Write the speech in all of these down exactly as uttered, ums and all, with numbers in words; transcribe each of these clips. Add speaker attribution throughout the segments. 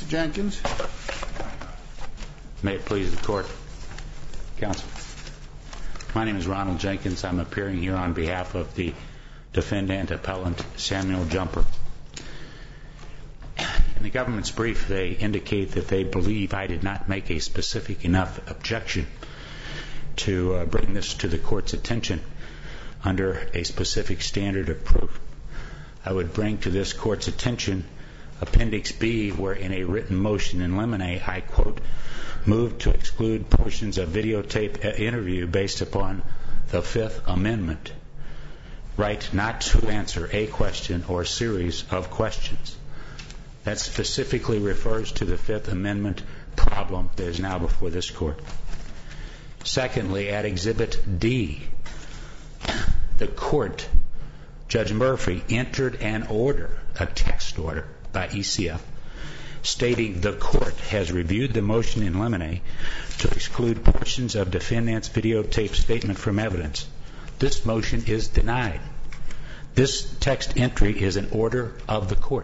Speaker 1: Jenkins.
Speaker 2: May it please the Court, Counsel. My name is Ronald Jenkins. I'm appearing here on behalf of the defendant appellant Samuel Jumper. In the government's brief, they indicate that they believe I did not make a specific enough objection to uh, bring this to the Court's attention under a specific standard of proof. I would bring to this Court's attention Appendix B, where in a written motion in limine, I quote, moved to exclude portions of videotape interview based upon the Fifth Amendment, right not to answer a question or series of questions. That specifically refers to the Fifth Amendment problem that is now before this Court. Secondly, at Exhibit D, the Court, Judge Murphy, entered an order, a text order by E C F, stating the Court has reviewed the motion in limine to exclude portions of defendant's videotape statement from evidence. This motion is denied. This text entry is an order of the Court.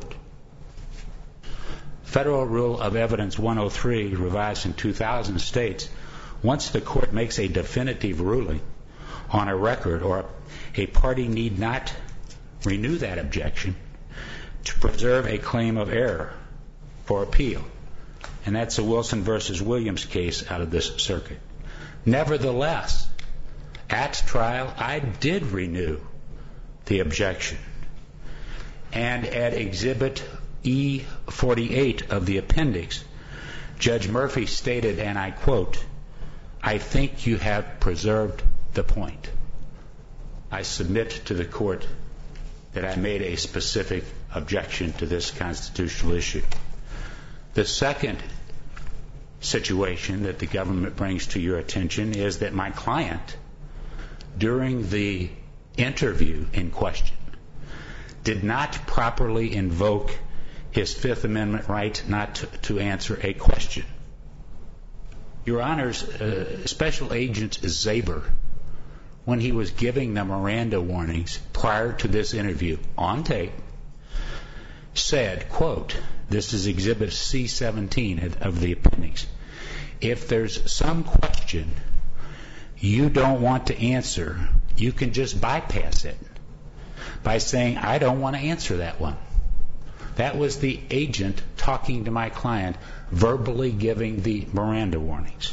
Speaker 2: Federal Rule of Evidence one oh three, revised in two thousand, states, once the Court makes a definitive ruling on a record, or a party need not renew that objection to preserve a claim of error for appeal. And that's a Wilson versus Williams case out of this circuit. Nevertheless, at trial, I did renew the objection. And at Exhibit E forty-eight of the appendix, Judge Murphy stated, and I quote, I think you have preserved the point. I submit to the Court that I made a specific objection to this constitutional issue. The second situation that the government brings to your attention is that my client, during the interview in question, did not properly invoke his Fifth Amendment right not to, to answer a question. Your Honors, uh, Special Agent Zaber, when he was giving the Miranda warnings prior to this interview on tape, said, quote, this is Exhibit C seventeen of the appendix, if there's some question you don't want to answer, you can just bypass it by saying, I don't want to answer that one. That was the agent talking to my client, verbally giving the Miranda warnings.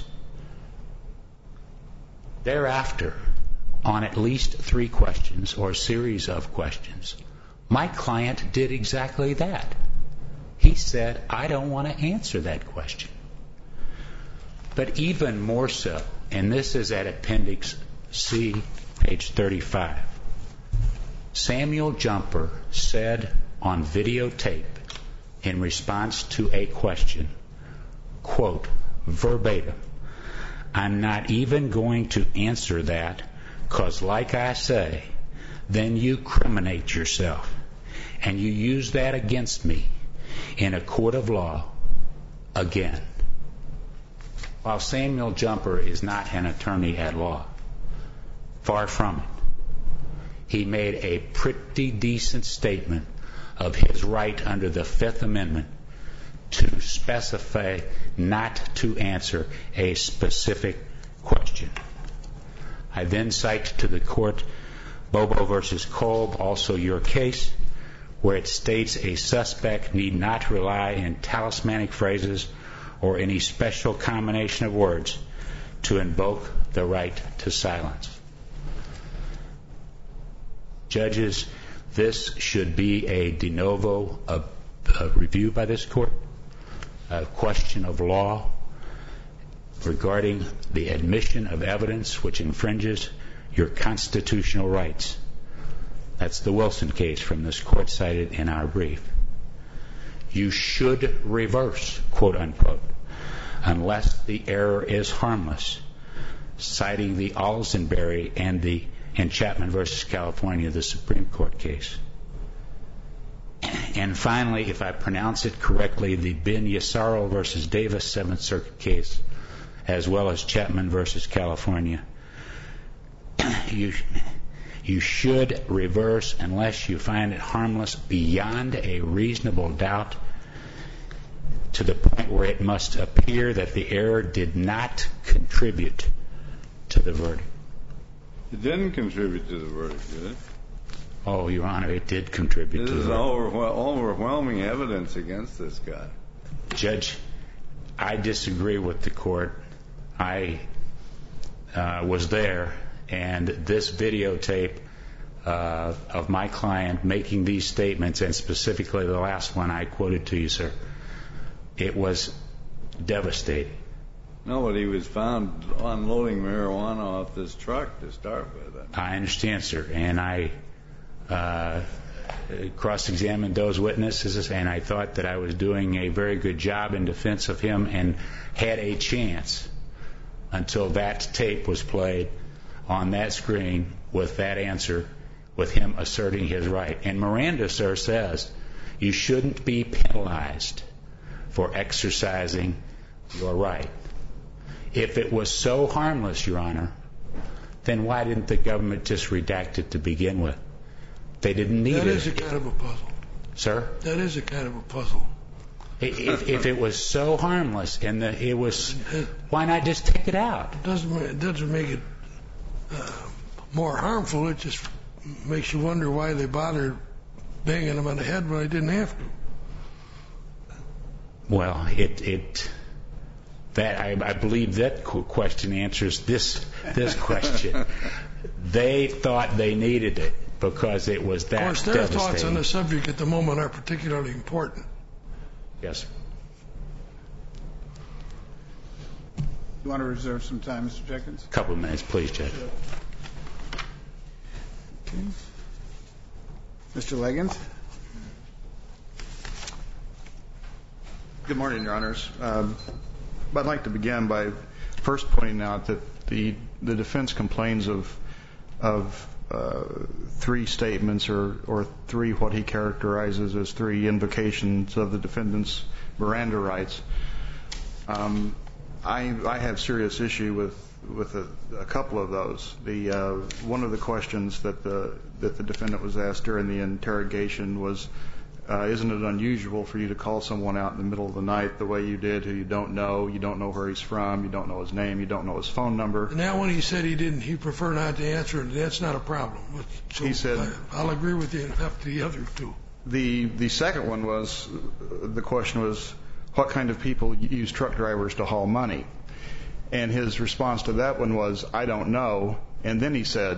Speaker 2: Thereafter, on at least three questions or series of questions, my client did exactly that. He said, I don't want to answer that question. But even more so, and this is at Appendix C, page thirty-five, Samuel Jumper said on videotape in response to a question, quote, verbatim, I'm not even going to answer that because, like I say, then you criminate yourself and you use that against me in a court of law again. While Samuel Jumper is not an attorney at law, far from it, he made a pretty decent statement of his right under the Fifth Amendment to specify not to answer a specific question. I then cite to the Court Bobo versus Kolb, also your case, where it states a suspect need not rely in talismanic phrases or any special combination of words to invoke the right to silence. Judges, this should be a de novo uh, uh, review by this Court, a question of law regarding the admission of evidence which infringes your constitutional rights. That's the Wilson case from this Court cited in our brief. You should reverse, quote unquote, unless the error is harmless, citing the Alsenberry and the and Chapman versus California, the Supreme Court case. And finally, if I pronounce it correctly, the Ben Yasaro versus Davis Seventh Circuit case, as well as Chapman versus California. You, you should reverse unless you find it harmless beyond a reasonable doubt. to the point where it must appear that the error did not contribute to the verdict.
Speaker 1: It didn't contribute to the verdict, did it?
Speaker 2: Oh, Your Honor, it did contribute
Speaker 1: this
Speaker 2: to the
Speaker 1: is
Speaker 2: verdict.
Speaker 1: Overwhel- overwhelming evidence against this guy.
Speaker 2: Judge, I disagree with the court. I uh, was there, and this videotape uh, of my client making these statements, and specifically the last one I quoted to you, sir, it was devastating.
Speaker 1: No, but he was found unloading marijuana off this truck to start with.
Speaker 2: I understand, sir, and I uh, cross-examined those witnesses, and I thought that I was doing a very good job in defense of him and had a chance until that tape was played on that screen with that answer, with him asserting his right. And Miranda, sir, says you shouldn't be penalized for exercising your right. If it was so harmless, Your Honor, then why didn't the government just redact it to begin with? They didn't need it.
Speaker 3: That is a kind of a puzzle.
Speaker 2: Sir?
Speaker 3: That is a kind of a puzzle.
Speaker 2: If, if it was so harmless and the, it was, why not just take it out?
Speaker 3: It doesn't, it doesn't make it uh, more harmful. It just makes you wonder why they bothered banging him on the head when they didn't have to.
Speaker 2: Well, it, it that I, I believe that question answers this this question. They thought they needed it because it was that
Speaker 3: devastating. Of course, their thoughts on the subject at the moment are particularly important.
Speaker 2: Yes, sir.
Speaker 4: You want to reserve some time, Mister Jenkins?
Speaker 2: A couple of minutes, please, Judge.
Speaker 4: Okay. Mister Leggins?
Speaker 5: Good morning, Your Honors. Um, I'd like to begin by first pointing out that the the defense complains of of uh, three statements or or three what he characterizes as three invocations of the defendant's Miranda rights. Um, I I have serious issue with with a, a couple of those. The uh, one of the questions that the that the defendant was asked during the interrogation was, Uh, isn't it unusual for you to call someone out in the middle of the night the way you did, who you don't know, you don't know where he's from, you don't know his name, you don't know his phone number?
Speaker 3: And that one he said he didn't, he preferred not to answer it. That's not a problem. So
Speaker 5: he said,
Speaker 3: I, I'll agree with you up to the other two.
Speaker 5: The the second one was, the question was, what kind of people use truck drivers to haul money? And his response to that one was, I don't know. And then he said,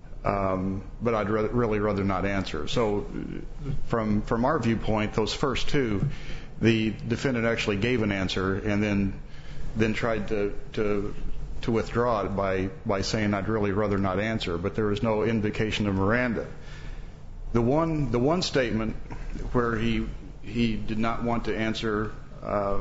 Speaker 5: Um, but I'd rather, really rather not answer. So from from our viewpoint, those first two, the defendant actually gave an answer and then then tried to to, to withdraw it by, by saying I'd really rather not answer, but there was no invocation of Miranda. The one the one statement where he he did not want to answer uh,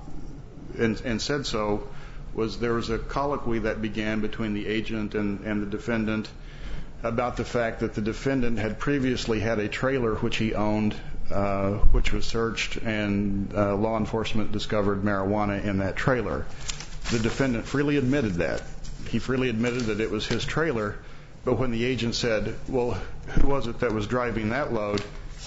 Speaker 5: and, and said so was there was a colloquy that began between the agent and, and the defendant about the fact that the defendant had previously had a trailer which he owned, uh, which was searched, and uh, law enforcement discovered marijuana in that trailer. The defendant freely admitted that. He freely admitted that it was his trailer, but when the agent said, well, who was it that was driving that load,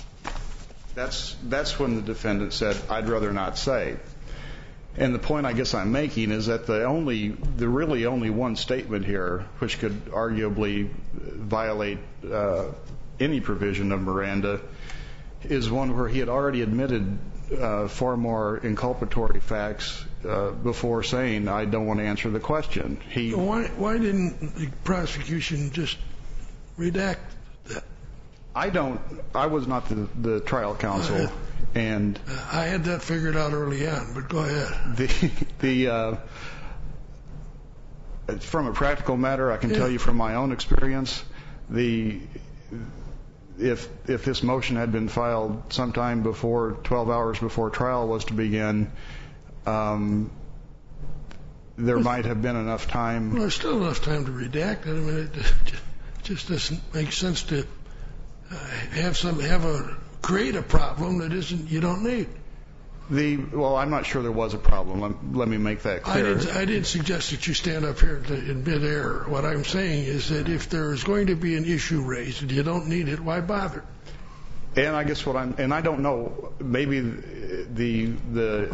Speaker 5: that's, that's when the defendant said, I'd rather not say. And the point I guess I'm making is that the only, the really only one statement here, which could arguably violate uh, any provision of Miranda, is one where he had already admitted uh, far more inculpatory facts uh, before saying, I don't want to answer the question. He
Speaker 3: why, why didn't the prosecution just redact that?
Speaker 5: I don't, I was not the, the trial counsel. Uh, And
Speaker 3: I had that figured out early on, but go ahead.
Speaker 5: The the uh, from a practical matter, I can yeah. tell you from my own experience, the if if this motion had been filed sometime before twelve hours before trial was to begin, um, there might have been enough time.
Speaker 3: Well, there's still enough time to redact it. I mean, it just doesn't make sense to uh, have some have a. create a problem that isn't you don't need.
Speaker 5: The well, I'm not sure there was a problem. Let, let me make that clear.
Speaker 3: I didn't, I didn't suggest that you stand up here to admit error. What I'm saying is that if there is going to be an issue raised and you don't need it, why bother?
Speaker 5: And I guess what I'm and I don't know. Maybe the the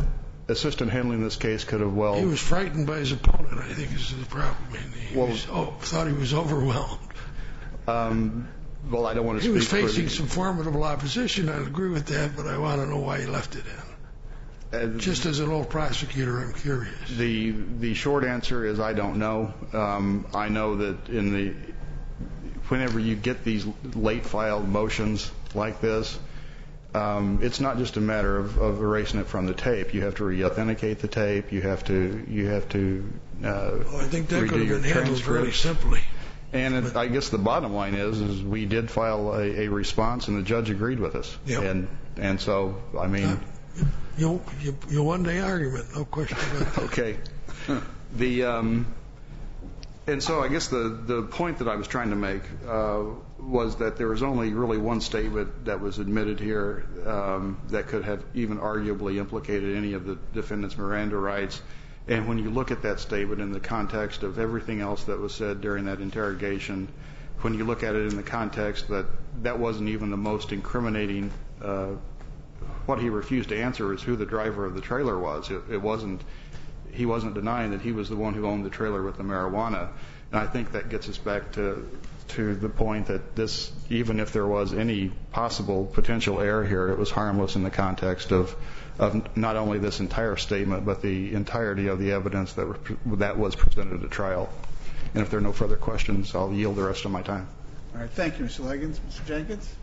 Speaker 5: assistant handling this case could have well...
Speaker 3: He was frightened by his opponent, I think is the problem. He
Speaker 5: Well-
Speaker 3: was, oh, thought he was overwhelmed.
Speaker 5: Um, well, I don't want to
Speaker 3: He
Speaker 5: speak
Speaker 3: was
Speaker 5: for
Speaker 3: facing
Speaker 5: the-
Speaker 3: some formidable opposition. I agree with that, but I want to know why he left it in.
Speaker 5: uh,
Speaker 3: Just as an old prosecutor, I'm curious.
Speaker 5: The the short answer is I don't know. Um, I know that in the whenever you get these late filed motions like this, um, it's not just a matter of, of erasing it from the tape. You have to re-authenticate the tape. You have to you have to. Uh,
Speaker 3: Well, I think that
Speaker 5: redo
Speaker 3: could have
Speaker 5: your
Speaker 3: been handled very
Speaker 5: transcripts.
Speaker 3: simply.
Speaker 5: And it, I guess the bottom line is, is we did file a, a response, and the judge agreed with us.
Speaker 3: Yep.
Speaker 5: And and so I mean.
Speaker 3: You you you won the argument, no question about that.
Speaker 5: Okay. The um, and so I guess the the point that I was trying to make uh, was that there was only really one statement that was admitted here um, that could have even arguably implicated any of the defendant's Miranda rights. And when you look at that statement in the context of everything else that was said during that interrogation, when you look at it in the context that that wasn't even the most incriminating. Uh, What he refused to answer is who the driver of the trailer was. It, it wasn't. He wasn't denying that he was the one who owned the trailer with the marijuana. And I think that gets us back to to the point that this, even if there was any possible potential error here, it was harmless in the context of of not only this entire statement, but the entirety of the evidence that were, that was presented at trial. And if there are no further questions, I'll yield the rest of my time.
Speaker 4: All right. Thank you, Mister Leggins. Mister Jenkins?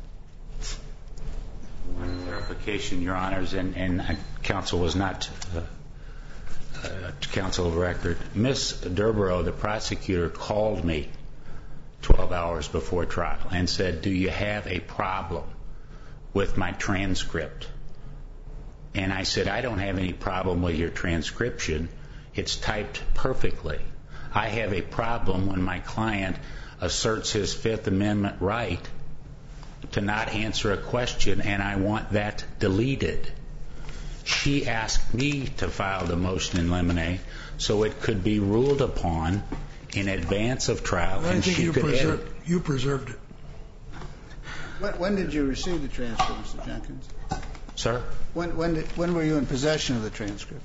Speaker 2: Clarification, Your Honors, and, and counsel was not uh, uh, counsel of record. Miss Durborough, the prosecutor, called me twelve hours before trial and said, do you have a problem with my transcript? And I said, I don't have any problem with your transcription. It's typed perfectly. I have a problem when my client asserts his Fifth Amendment right to not answer a question, and I want that deleted. She asked me to file the motion in limine so it could be ruled upon in advance of trial,
Speaker 3: I
Speaker 2: and
Speaker 3: think
Speaker 2: she
Speaker 3: you
Speaker 2: could
Speaker 3: preserved,
Speaker 2: edit.
Speaker 3: you preserved it.
Speaker 4: When, when did you receive the transcript, Mister Jenkins?
Speaker 2: Sir?
Speaker 4: When, when, did, when were you in possession of the transcript?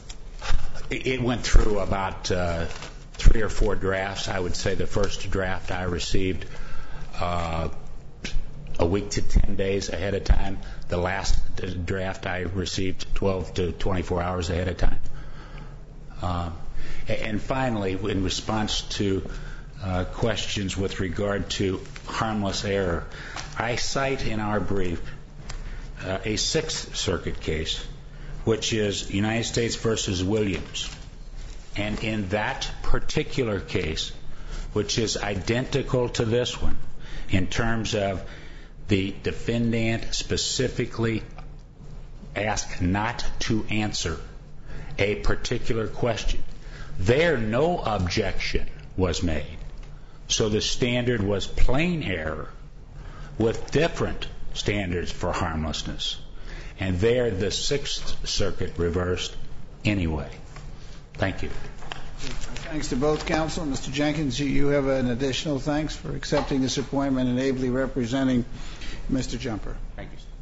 Speaker 2: It it went through about uh, three or four drafts. I would say the first draft I received uh, a week to ten days ahead of time. The last draft I received twelve to twenty-four hours ahead of time. Uh, and finally, in response to uh, questions with regard to harmless error, I cite in our brief uh, a Sixth Circuit case, which is United States versus Williams. And in that particular case, which is identical to this one in terms of the defendant specifically asked not to answer a particular question, there no objection was made. So the standard was plain error with different standards for harmlessness. And there the Sixth Circuit reversed anyway. Thank you.
Speaker 4: Thanks to both counsel. Mister Jenkins, you have an additional thanks for accepting this appointment and ably representing Mister Jumper.
Speaker 2: Thank you, sir.